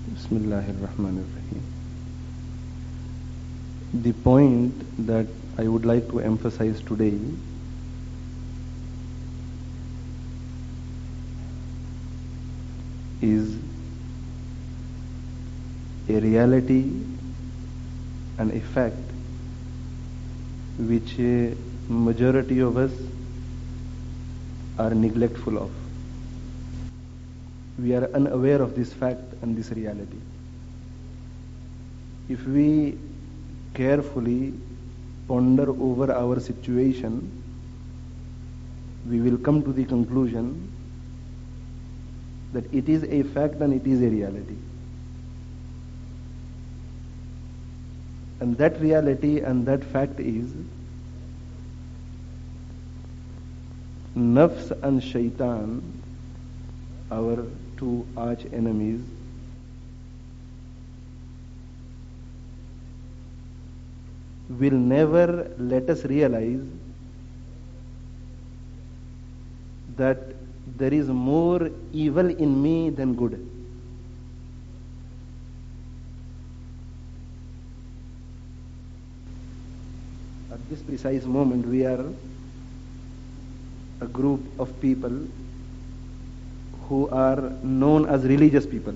Bismillahirrahmanirrahim. The point that I would like to emphasize today is a reality, an effect which a majority of us are neglectful of. We are unaware of this fact and this reality. If we carefully ponder over our situation, we will come to the conclusion that it is a fact and it is a reality. And that reality and that fact is nafs and shaitan, our two arch enemies, will never let us realize that there is more evil in me than good. At this precise moment, we are a group of people who are known as religious people.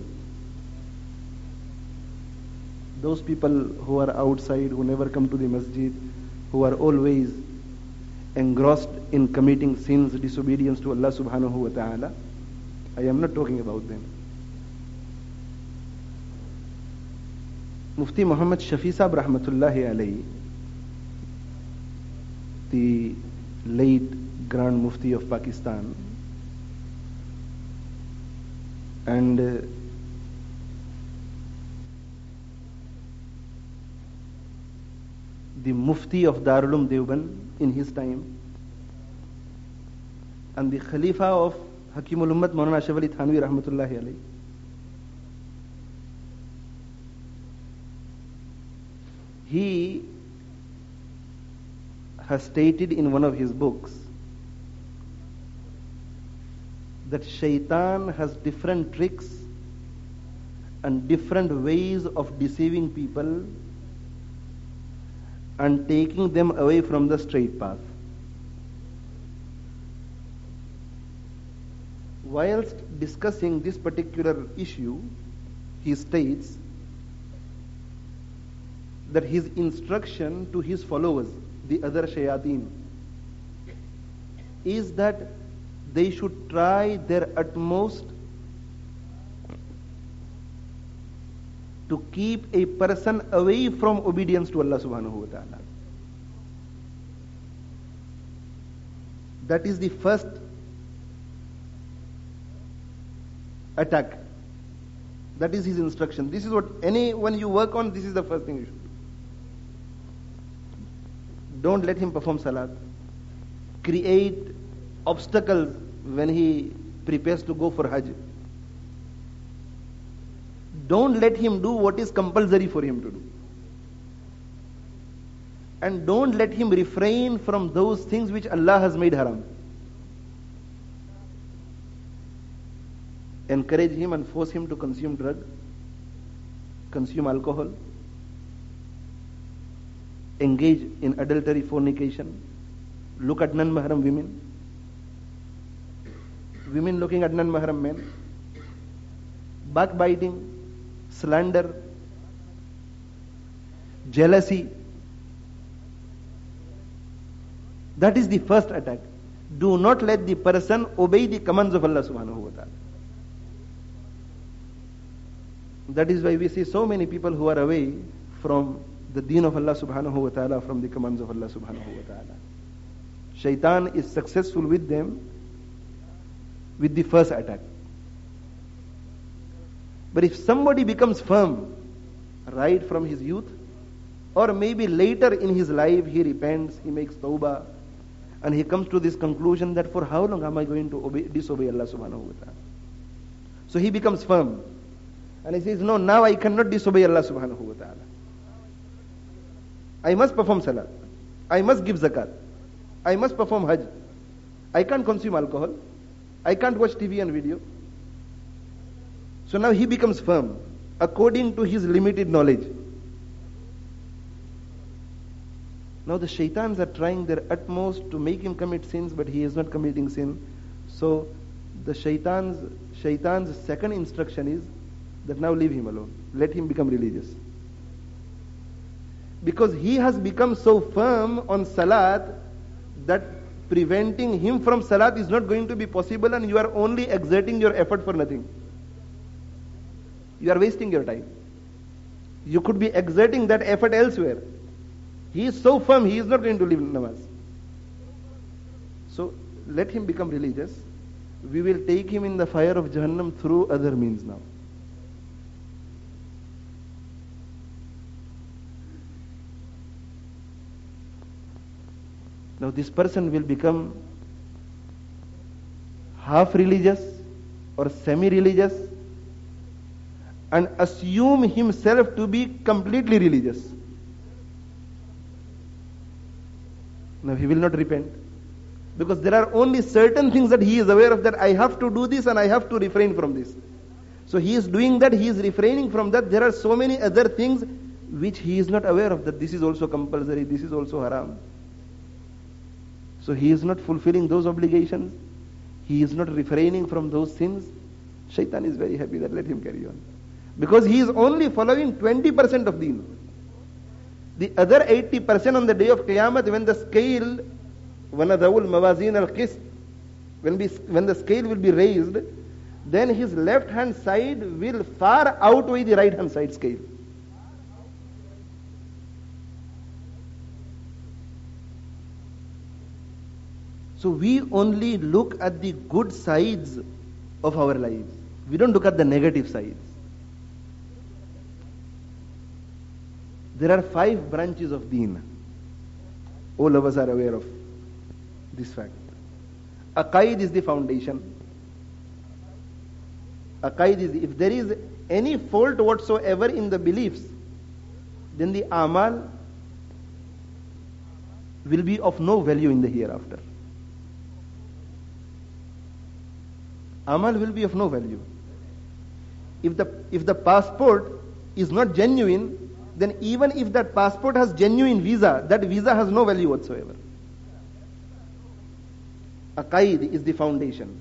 Those people who are outside, who never come to the masjid, who are always engrossed in committing sins, disobedience to Allah subhanahu wa ta'ala, I am not talking about them. Mufti Muhammad Shafi Sahib rahmatullahi alayhi, the late Grand Mufti of Pakistan, and the Mufti of Darul Uloom Deoband in his time, and the Khalifa of Hakimul Ummat Maulana Ashraf Ali Thanwi rahmatullahi alayhi, he has stated in one of his books that shaitan has different tricks and different ways of deceiving people and taking them away from the straight path. Whilst discussing this particular issue, he states that his instruction to his followers, the other shayateen, is that they should try their utmost to keep a person away from obedience to Allah subhanahu wa ta'ala. That is the first attack. That is his instruction. This is what anyone you work on, this is the first thing you should do. Don't let him perform salat. Create obstacles when he prepares to go for Hajj. Don't let him do what is compulsory for him to do. And don't let him refrain from those things which Allah has made haram. Encourage him and force him to consume drug, consume alcohol, engage in adultery, fornication, look at non-mahram women, women looking at non-mahram men, backbiting, slander, jealousy. That is the first attack. Do not let the person obey the commands of Allah subhanahu wa ta'ala. That is why we see so many people who are away from the deen of Allah subhanahu wa ta'ala, from the commands of Allah subhanahu wa ta'ala. Shaitan is successful with them with the first attack. But if somebody becomes firm right from his youth, or maybe later in his life he repents, he makes tawbah, and he comes to this conclusion that for how long am I going to disobey Allah subhanahu wa ta'ala? So he becomes firm. And he says, no, now I cannot disobey Allah subhanahu wa ta'ala. I must perform salat. I must give zakat. I must perform hajj. I can't consume alcohol. I can't watch TV and video. So now he becomes firm. according to his limited knowledge. Now the shaitans are trying their utmost to make him commit sins, but he is not committing sin. So the shaitan's second instruction is that now leave him alone. Let him become religious. Because he has become so firm on salat that preventing him from salat is not going to be possible, and you are only exerting your effort for nothing. You are wasting your time. You could be exerting that effort elsewhere. He is so firm, he is not going to leave namaz. So let him become religious. We will take him in the fire of Jahannam through other means now. Now this person will become half religious or semi-religious and assume himself to be completely religious. Now he will not repent, because there are only certain things that he is aware of, that I have to do this and I have to refrain from this. So he is doing that, he is refraining from that. There are so many other things which he is not aware of, that this is also compulsory, this is also haram. So he is not fulfilling those obligations, he is not refraining from those sins. Shaitan is very happy that let him carry on, because he is only following 20% of deen. The other 80% on the day of Qiyamah, when the scale, وَنَذَوُ الْمَوَازِينَ الْقِسْطِ, when the scale will be raised, then his left hand side will far outweigh the right hand side scale. So we only look at the good sides of our lives. We don't look at the negative sides. There are 5 branches of deen. All of us are aware of this fact. Aqaid is the foundation. Aqaid is, if there is any fault whatsoever in the beliefs, then the amal will be of no value in the hereafter. Amal will be of no value. If the passport is not genuine, then even if that passport has genuine visa, that visa has no value whatsoever. Aqaid is the foundation.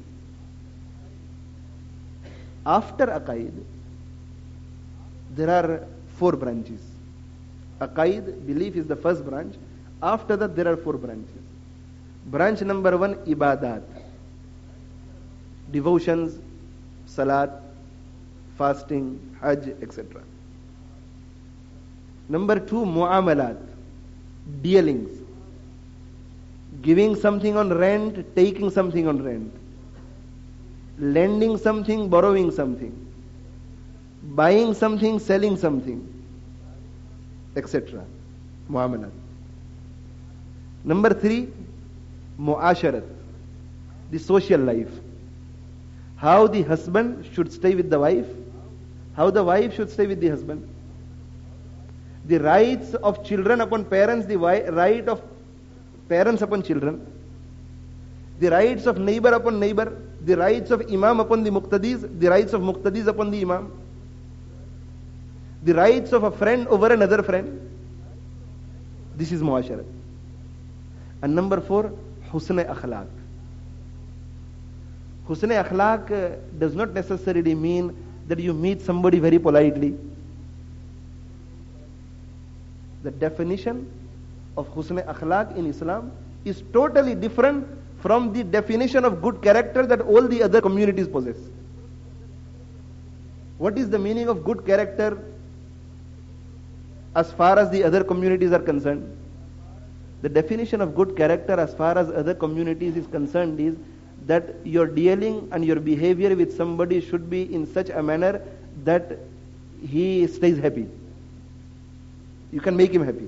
After Aqaid, there are 4 branches. Aqaid, belief, is the first branch. After that, there are 4 branches. Branch number 1, ibadat. Devotions, salat, fasting, hajj, etc. Number 2, mu'amalat, dealings. Giving something on rent, taking something on rent. Lending something, borrowing something. Buying something, selling something, etc. Mu'amalat. Number 3, mu'asharat, the social life. How the husband should stay with the wife, how the wife should stay with the husband. The rights of children upon parents, the right of parents upon children, the rights of neighbor upon neighbor, the rights of imam upon the muqtadis, the rights of muqtadis upon the imam, the rights of a friend over another friend. This is muasharat. And number 4, husn akhlaq. Husn akhlaq does not necessarily mean that you meet somebody very politely. The definition of husn akhlaq in Islam is totally different from the definition of good character that all the other communities possess. What is the meaning of good character as far as the other communities are concerned? The definition of good character as far as other communities is concerned is that your dealing and your behavior with somebody should be in such a manner that he stays happy. You can make him happy.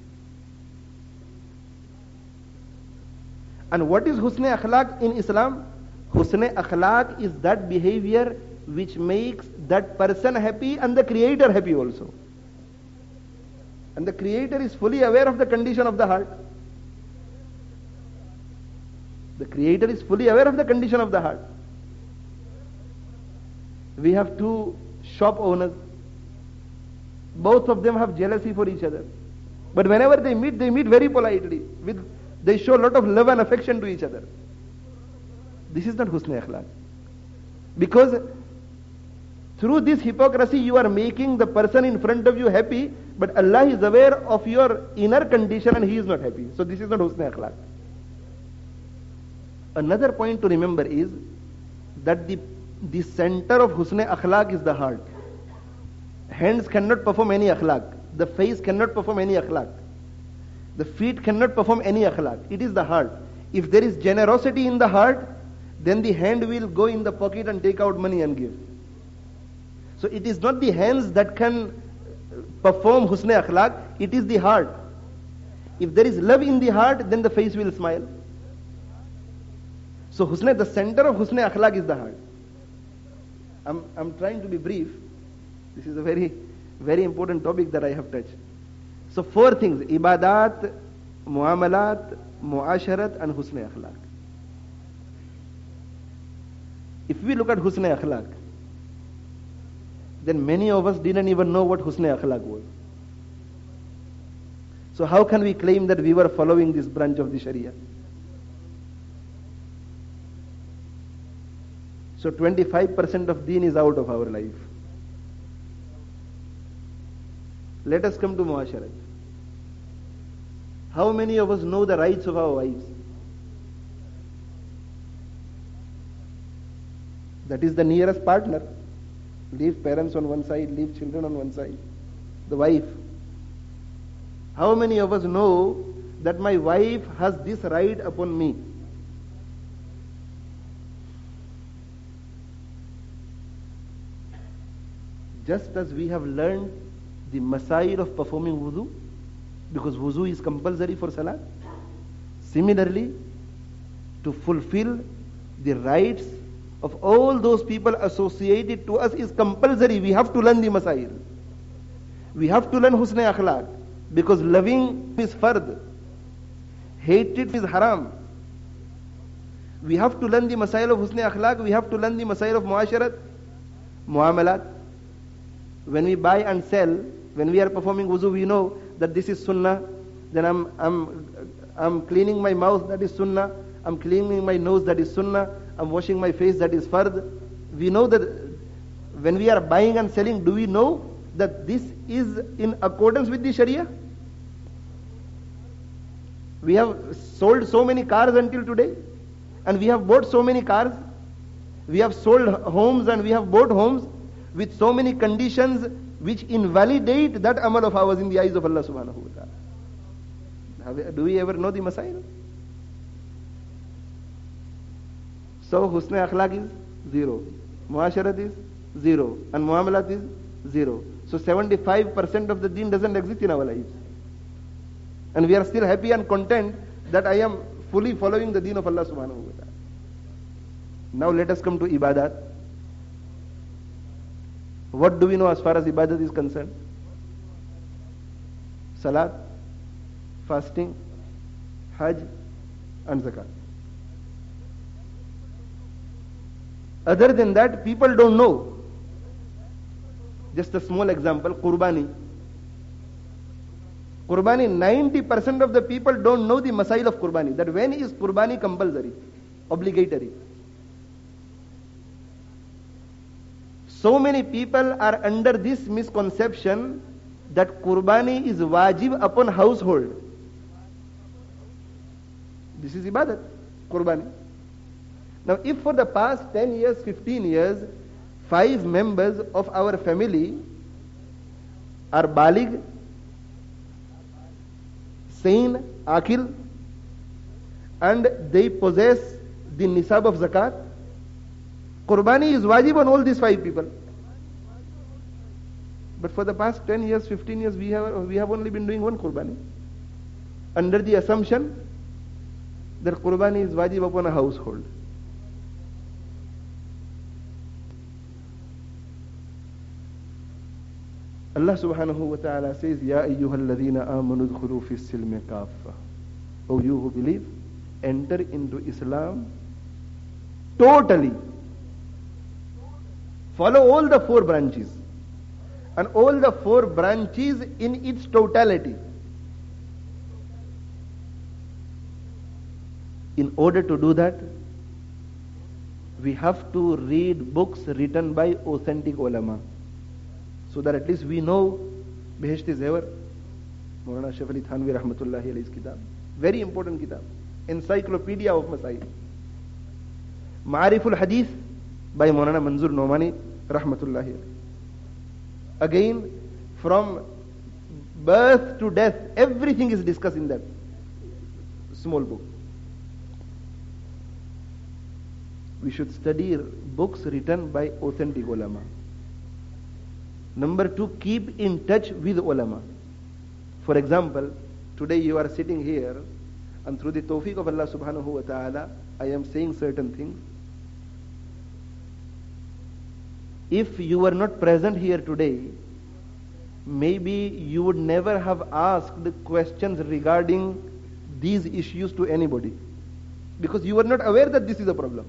And what is husn akhlaq in Islam? Husn akhlaq is that behavior which makes that person happy and the Creator happy also. And the Creator is fully aware of the condition of the heart. The Creator is fully aware of the condition of the heart. We have 2 shop owners. Both of them have jealousy for each other. But whenever they meet very politely. They show a lot of love and affection to each other. This is not husn akhlaq. Because through this hypocrisy you are making the person in front of you happy, but Allah is aware of your inner condition and He is not happy. So this is not husn akhlaq. Another point to remember is that the center of husn akhlaq is the heart. Hands cannot perform any akhlaq. The face cannot perform any akhlaq. The feet cannot perform any akhlaq. It is the heart. If there is generosity in the heart, then the hand will go in the pocket and take out money and give. So it is not the hands that can perform husn akhlaq, it is the heart. If there is love in the heart, then the face will smile. So the center of husn akhlaq is the heart. I'm trying to be brief. This is a very, very important topic that I have touched. So 4 things: ibadat, muamalat, muasharat, and husn akhlaq. If we look at husn akhlaq, then many of us didn't even know what husn akhlaq was. So how can we claim that we were following this branch of the Sharia? So 25% of deen is out of our life. Let us come to muasharat. How many of us know the rights of our wives? That is the nearest partner. Leave parents on one side, leave children on one side. The wife. How many of us know that my wife has this right upon me? Just as we have learned the masail of performing wudu, because wudu is compulsory for salat, similarly, to fulfill the rights of all those people associated to us is compulsory. We have to learn the masail. We have to learn husn akhlaq, because loving is fard, hatred is haram. We have to learn the masail of husn akhlaq. We have to learn the masail of muasharat, muamalat. When we buy and sell, when we are performing wuzu, we know that this is sunnah. Then I'm cleaning my mouth, that is sunnah. I'm cleaning my nose, that is sunnah. I'm washing my face, that is fard. We know that when we are buying and selling, do we know that this is in accordance with the Sharia? We have sold so many cars until today, and we have bought so many cars. We have sold homes and we have bought homes with so many conditions which invalidate that amal of ours in the eyes of Allah subhanahu wa ta'ala. Do we ever know the masail? So husn akhlaq is 0, muasharat is 0, and muamalat is 0. So 75% of the deen doesn't exist in our lives. And we are still happy and content that I am fully following the deen of Allah subhanahu wa ta'ala. Now let us come to ibadat. What do we know as far as ibadat is concerned? Salat, fasting, hajj, and zakat. Other than that, people don't know. Just a small example, Qurbani. Qurbani, 90% of the people don't know the masail of Qurbani. That when is Qurbani compulsory, obligatory? So many people are under this misconception that Qurbani is wajib upon household. This is ibadat, Qurbani. Now if for the past 10 years, 15 years, 5 members of our family are baligh, sane, akil, and they possess the nisab of zakat, Qurbani is wajib on all these 5 people. But for the past 10 years, 15 years, we have only been doing one Qurbani, under the assumption that Qurbani is wajib upon a household. Allah subhanahu wa ta'ala says, Ya ayyuhal ladhina amanu dkhulu fi silmi kaffa. O you who believe, enter into Islam totally. Follow all the 4 branches. and all the four branches in its totality. In order to do that, we have to read books written by authentic ulama, so that at least we know Behesht is ever. Maulana Ashraf Ali Thanvi Rahmatullahi alayhi's kitab, very important kitab, encyclopedia of Masail. Ma'ariful Hadith by Maulana Manzur Nomani Rahmatullahi alayhi. Again, from birth to death, everything is discussed in that small book. We should study books written by authentic ulama. Number two, keep in touch with ulama. For example, today you are sitting here, and through the tawfiq of Allah subhanahu wa ta'ala, I am saying certain things. If you were not present here today, maybe you would never have asked questions regarding these issues to anybody, because you were not aware that this is a problem.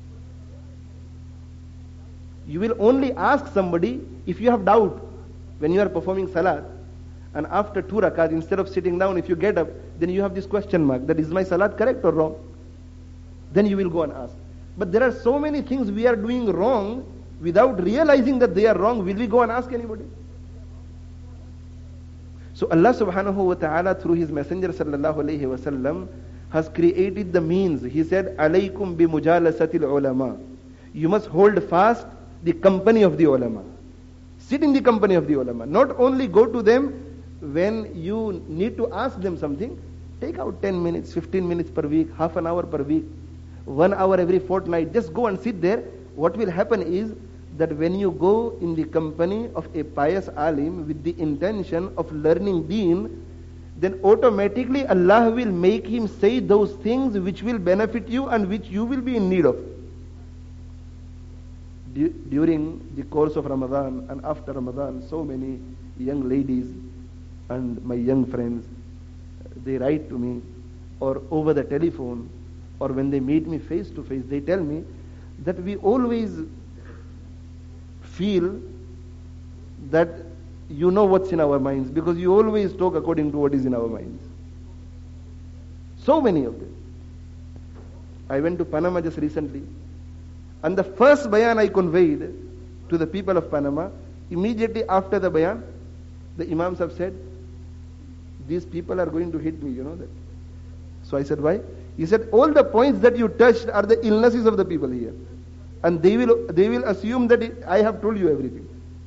You will only ask somebody if you have doubt when you are performing salat, and after 2 rakat, instead of sitting down, if you get up, then you have this question mark, that is my salat correct or wrong? Then you will go and ask. But there are so many things we are doing wrong without realizing that they are wrong. Will we go and ask anybody? So Allah subhanahu wa ta'ala through His Messenger sallallahu alayhi wa sallam has created the means. He said, alaykum bi mujalasatil ulama. You must hold fast the company of the ulama. Sit in the company of the ulama. Not only go to them when you need to ask them something. Take out 10 minutes, 15 minutes per week, half an hour per week, 1 hour every fortnight. Just go and sit there. What will happen is that when you go in the company of a pious alim with the intention of learning deen, then automatically Allah will make him say those things which will benefit you and which you will be in need of. During the course of Ramadan and after Ramadan, so many young ladies and my young friends, they write to me, or over the telephone, or when they meet me face to face, they tell me that we always feel that you know what's in our minds, because you always talk according to what is in our minds. So many of them. I went to Panama just recently, and the first bayan I conveyed to the people of Panama, immediately after the bayan, the imams have said, these people are going to hit me, you know that. So I said, why? He said, all the points that you touched are the illnesses of the people here. And they will assume that I have told you everything.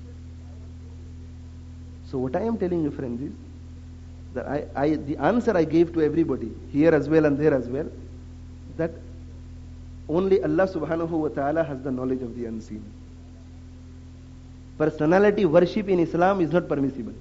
So what I am telling you, friends, is that the answer I gave to everybody, here as well and there as well, that only Allah subhanahu wa ta'ala has the knowledge of the unseen. Personality worship in Islam is not permissible.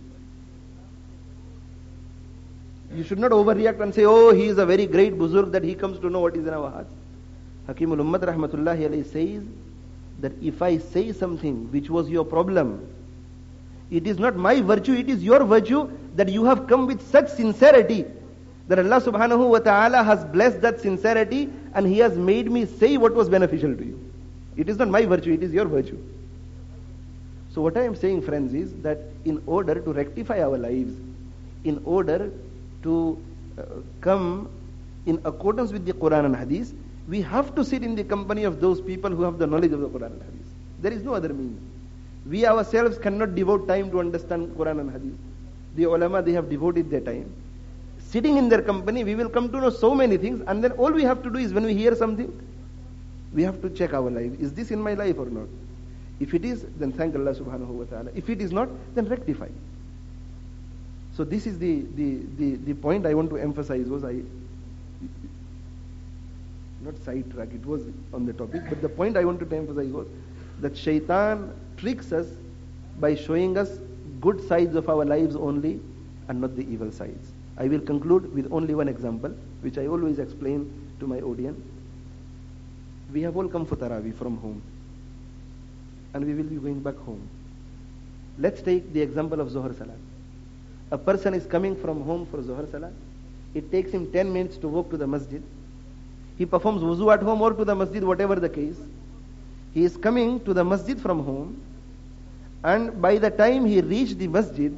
You should not overreact and say, oh, he is a very great buzurg that he comes to know what is in our hearts. Hakimul Ummat rahmatullahi alayhi says that if I say something which was your problem, it is not my virtue, it is your virtue that you have come with such sincerity that Allah subhanahu wa ta'ala has blessed that sincerity and He has made me say what was beneficial to you. It is not my virtue, it is your virtue. So what I am saying, friends, is that in order to rectify our lives, in order to come in accordance with the Quran and Hadith, we have to sit in the company of those people who have the knowledge of the Quran and Hadith. There is no other means. We ourselves cannot devote time to understand Quran and Hadith. The ulama, they have devoted their time. Sitting in their company, we will come to know so many things, and then all we have to do is when we hear something, we have to check our life. Is this in my life or not? If it is, then thank Allah subhanahu wa ta'ala. If it is not, then rectify. So this is the point I want to emphasize. Not sidetrack, it was on the topic, but the point I wanted to emphasize was that shaitan tricks us by showing us good sides of our lives only and not the evil sides. I will conclude with only one example, which I always explain to my audience. We have all come for Taraweeh from home, and we will be going back home. Let's take the example of Zohar Salat. A person is coming from home for Zohar Salat. It takes him 10 minutes to walk to the masjid. He performs wuzu at home or to the masjid, whatever the case. He is coming to the masjid from home, And by the time he reached the masjid,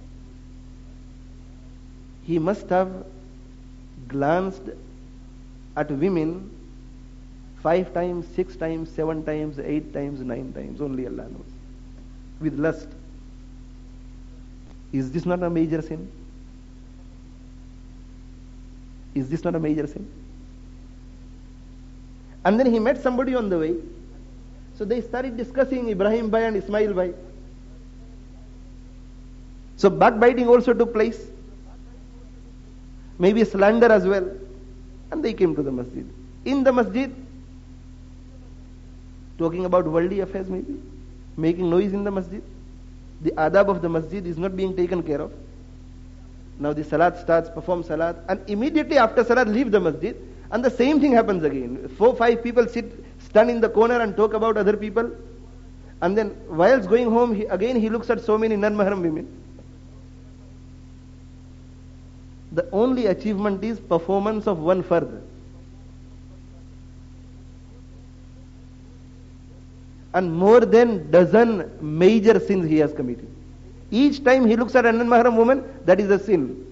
he must have glanced at women 5 times, 6 times, 7 times, 8 times, 9 times. Only Allah knows. With lust. Is this not a major sin? Is this not a major sin? And then he met somebody on the way. So they started discussing Ibrahim Bhai and Ismail Bhai. So backbiting also took place. Maybe slander as well. And they came to the masjid. In the masjid, talking about worldly affairs maybe, making noise in the masjid. The adab of the masjid is not being taken care of. Now the salat starts, perform salat, and immediately after salat leave the masjid, and the same thing happens again. 4, 5 people stand in the corner and talk about other people, and then whilst going home, he looks at so many non-mahram women. The only achievement is performance of one fard. And more than dozen major sins he has committed. Each time he looks at an non-mahram woman, that is a sin.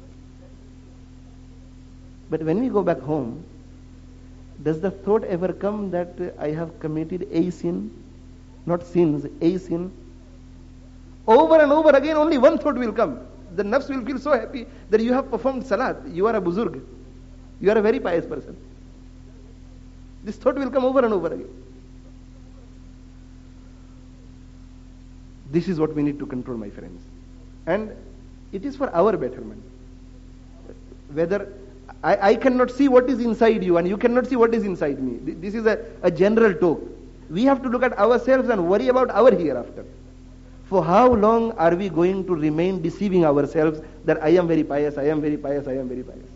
But when we go back home, does the thought ever come that I have committed a sin? Not sins, a sin. Over and over again, only one thought will come. The nafs will feel so happy that you have performed salat. You are a buzurg. You are a very pious person. This thought will come over and over again. This is what we need to control, my friends. And it is for our betterment. Whether I cannot see what is inside you and you cannot see what is inside me. This is a general talk. We have to look at ourselves and worry about our hereafter. For how long are we going to remain deceiving ourselves that I am very pious, I am very pious, I am very pious?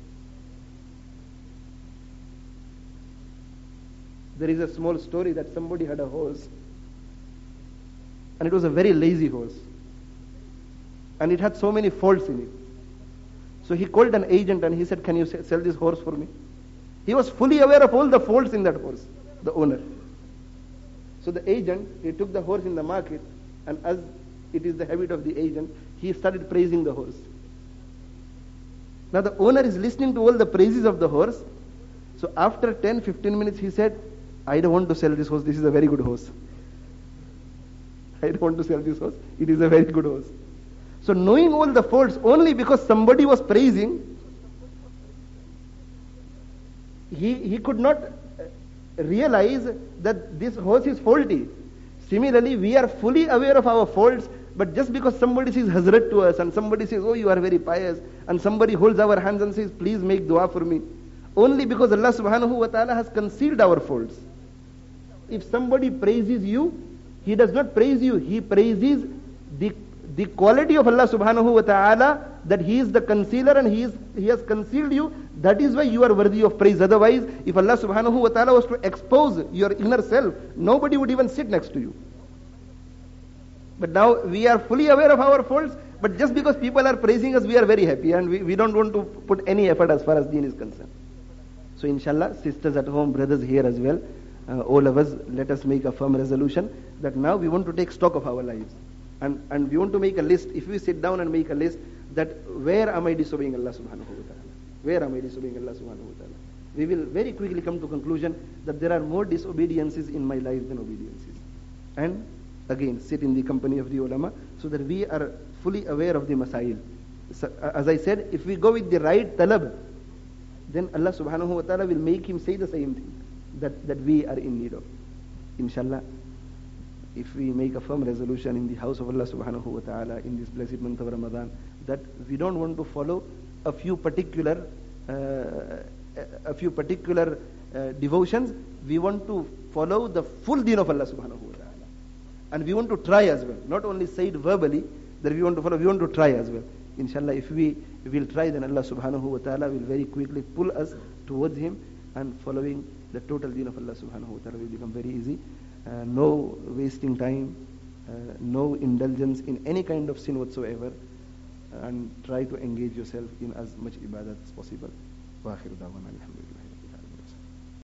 There is a small story that somebody had a horse, and it was a very lazy horse, and it had so many faults in it. So he called an agent and he said, can you sell this horse for me? He was fully aware of all the faults in that horse, the owner. So the agent, he took the horse in the market, and as it is the habit of the agent, he started praising the horse. Now the owner is listening to all the praises of the horse. So after 10-15 minutes he said, I don't want to sell this horse, this is a very good horse. I don't want to sell this horse, it is a very good horse. So knowing all the faults, only because somebody was praising, he could not realize that this horse is faulty. Similarly, we are fully aware of our faults, but just because somebody says Hazrat to us, and somebody says, oh, you are very pious, and somebody holds our hands and says, please make dua for me, only because Allah subhanahu wa ta'ala has concealed our faults. If somebody praises you, he does not praise you, he praises the quality of Allah subhanahu wa ta'ala, that he is the concealer and he has concealed you. That is why you are worthy of praise. Otherwise, if Allah subhanahu wa ta'ala was to expose your inner self, nobody would even sit next to you. But now we are fully aware of our faults, but just because people are praising us, we are very happy, and we don't want to put any effort as far as deen is concerned. So inshallah, sisters at home, brothers here as well, all of us, let us make a firm resolution that now we want to take stock of our lives. And we want to make a list. If we sit down and make a list, that where am I disobeying Allah subhanahu wa ta'ala? Where am I disobeying Allah subhanahu wa ta'ala? We will very quickly come to conclusion that there are more disobediences in my life than obediences. And again, sit in the company of the ulama so that we are fully aware of the masail. So, as I said, if we go with the right talab, then Allah subhanahu wa ta'ala will make him say the same thing that we are in need of. Inshallah, if we make a firm resolution in the house of Allah subhanahu wa ta'ala in this blessed month of Ramadan, that we don't want to follow a few particular devotions, we want to follow the full deen of Allah subhanahu wa ta'ala. And we want to try as well, not only say it verbally that we want to follow, we want to try as well. Inshallah, if we will try, then Allah subhanahu wa ta'ala will very quickly pull us towards him, and following the total deen of Allah subhanahu wa ta'ala will become very easy. No wasting time, no indulgence in any kind of sin whatsoever, and try to engage yourself in as much ibadat as possible. Wa akhiru da'wana alhamdulillah.